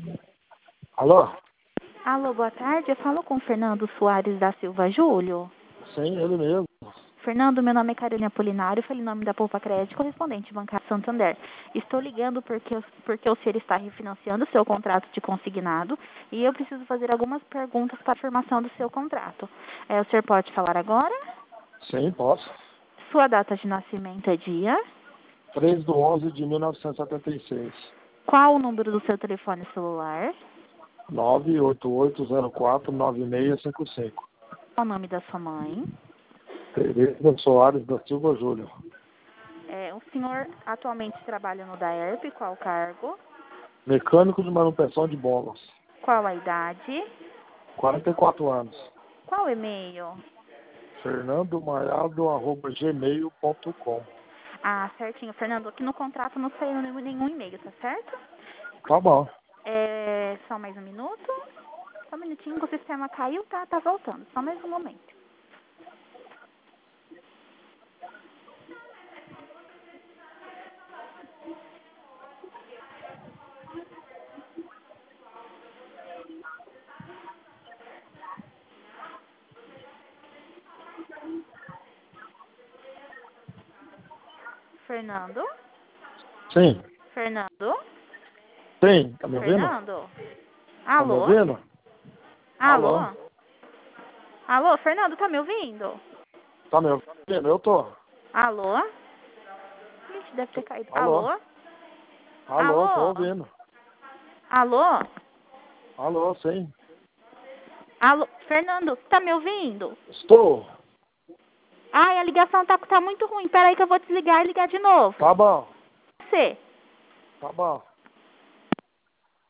Alô? Alô, boa tarde. Eu falo com o Fernando Soares da Silva Júlio. Sim, ele mesmo. Fernando, meu nome é Carolina Apolinário, falei em nome da Poupa Crédito, correspondente bancário Santander. Estou ligando porque o senhor está refinanciando o seu contrato de consignado e eu preciso fazer algumas perguntas para a formação do seu contrato. O senhor pode falar agora? Sim, posso. Sua data de nascimento é dia? 3/11/1976. Qual o número do seu telefone celular? 988049655. Qual o nome da sua mãe? Tereza Soares da Silva Júlio. O senhor atualmente trabalha no DAERP, qual cargo? Mecânico de manutenção de bombas. Qual a idade? 44 anos. Qual o e-mail? fernandomaiado@gmail.com. Ah, certinho. Fernando, aqui no contrato não saiu nenhum e-mail, tá certo? Tá bom. Só mais um minuto. Só um minutinho que o sistema caiu, tá voltando. Só mais um momento. Fernando? Sim. Fernando? Sim, tá me ouvindo? Fernando? Tá me Alô? ouvindo? Alô? Alô? Alô, Fernando, tá me ouvindo? Tá me ouvindo? Eu tô. Alô? Ixi, deve ter caído. Alô? Alô? Alô, tô Alô? ouvindo. Alô? Alô, sim. Alô? Fernando, tá me ouvindo? Estou. Ai, a ligação tá muito ruim. Peraí que eu vou desligar e ligar de novo. Tá bom. Você. Tá bom.